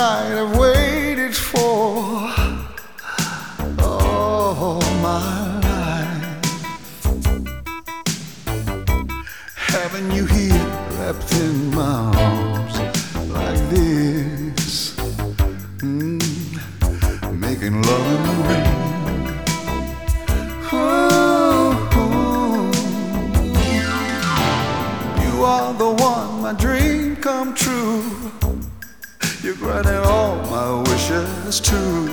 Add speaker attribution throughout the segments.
Speaker 1: night I've waited for all my life. Having you here wrapped in my arms like this, making love in the rain. You are the one, my dream come true. You're granting all my wishes too.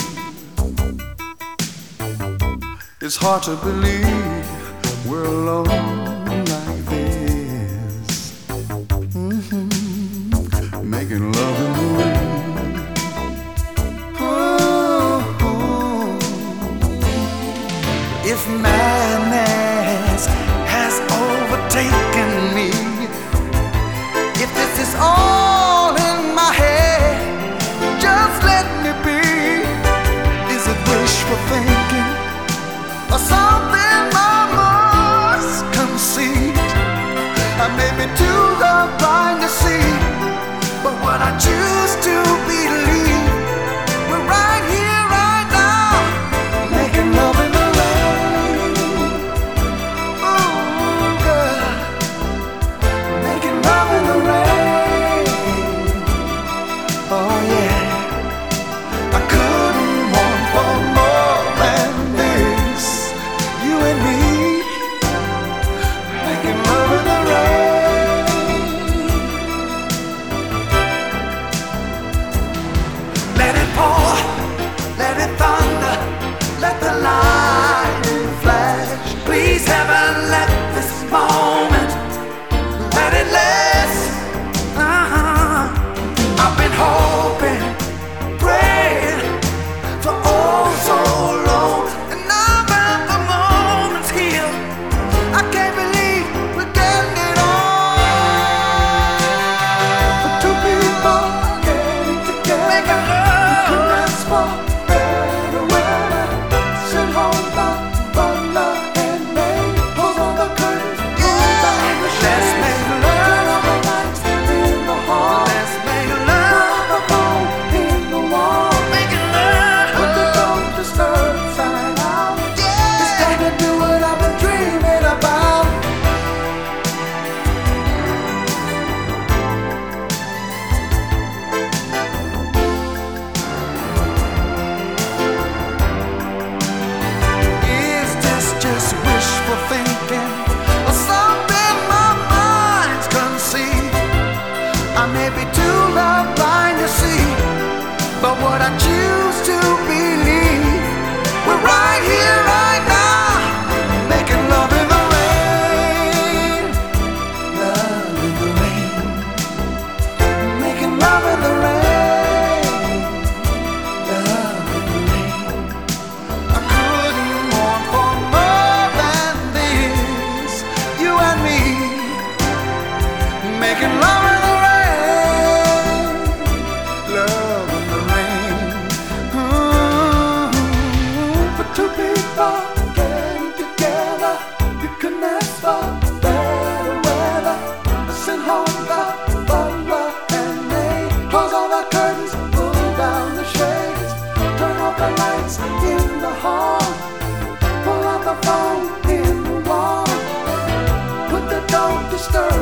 Speaker 1: It's hard to believe we're alone like this, making love in the rain. If madness has overtaken me, if this is all in my head, just let me be. Is it wishful thinking or something I must concede? I may be too blind to see, but what I choose to believe, we're right here, right now, making love in the rain. Ooh, girl, making love in the rain. Oh yeah, I couldn't want for more than this. You and me, making love in the rain. Let it pour, let it thunder, let the lightning flash. Please heaven, let this moment, let it last. I've been hoping, praying for oh so long, and now that the moment's here, I can't believe we're getting it on. For two people getting together, making love, you can ask for better weather. Sit home, butler and maid, close all the curtains, pull down the shades. Let's make love, turn off the lights in the hall. Let's make love, put the phone in the wall. Making love, put the don't disturb sign out. It's time to do what I've been dreaming about. Is this just wishful thinking or something my mind's conceived? I may be too blind to see, but what I choose to believe, we're right here, right now, making love in the rain. Love in the rain, making love in the rain. Love in the rain. I couldn't want for more than this. You and me, making love in the rain. Love in the rain. For two people getting together, you can ask for better weather. Send home the butler and maid, close all the curtains, pull down the shades, turn off the lights in the hall, pull out the phone in the wall, put the don't disturb